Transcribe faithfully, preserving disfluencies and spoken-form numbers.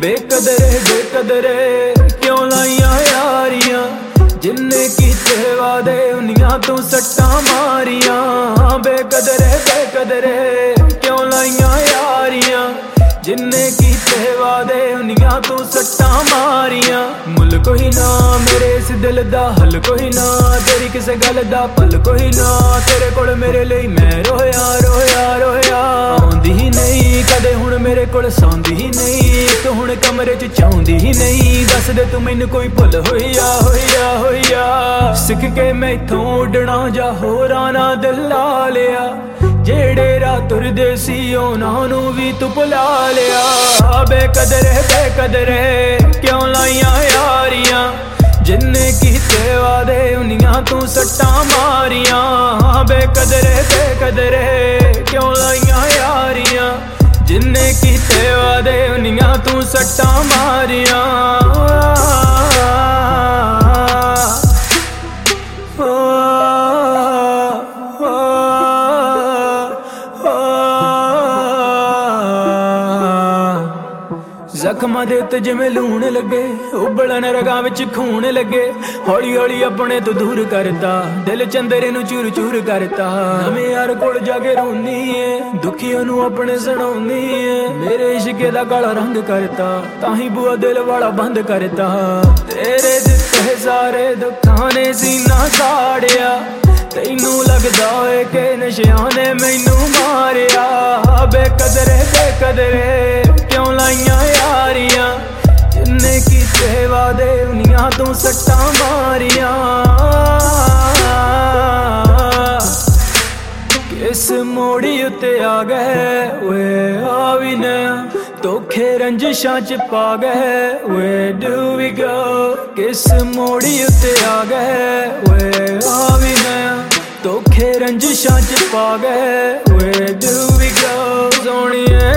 बेकदरे बेकदरे क्यों लाइया यारियां, जिन्ने कीते वादे उन्नियां तू सट्टा मारियां। बेकदरे बेकदरे क्यों लाइया यारियां, जिन्ने कीते वादे उन्नियां तू सट्टा मारियां। मुल कोई ना मेरे इस दिल दा, हल कोई ना तेरी किसे गल दा, पल कोई ना तेरे कोल मेरे लिए मैं रोया रोया रोया। आउंदी ही नहीं कदे हुण मेरे कोल, सौंदी ही नहीं तू हुण कमरे च चाहुंदी ही नहीं। दस दे तू मैनू कोई भुल होईया होईया होईया। सिख के मैथों उडना जा होरां ना दिल ला लिया, जेड़े राह तुरदे सी उन्हां नू भी तू भुला लिया। बेकदरे बेकदरे क्यों लाइया यारियां, जिन्ने कीते वादे उन्नियां तू सट्टा मारियां। बेकदरे बेकदरे क्यों लाइया यारियां, जिन्ने कीते वादे उन्नियां तू सट्टा मारियां। जख्मां दे उत्ते जिवें लूण लगे, उबलण रगां विच खून लगे। हौली हौली अपने तो दूर करता, दिल चंदरे नू चूर चूर करता। नवें यार कोल जाके रोनी है, दुखियां नू अपने सुणाउंदी है। मेरे इश्के दा काला रंग करता, ताही बुआ दिल वाला बंद करता। तेरे दित्ते सारे दुखां ने सीना साड़िया, तैनू लगदा है कि नशियां ने मैनू मारिया। बेकदरे बेकदरे क्यों लाइया यारियां, जिन्ने कीते वादे उन्नियां तू सट्टा मारियां। किस मोड़ी उत्ते आ गए वे आवी ने, धोखे रंजिशां च पा गए वे डू वी गो। किस मोड़ी उत्ते आ गए वे आवी ने, धोखे रंजिशां च पा गए वे डू वी गो। सोहणिए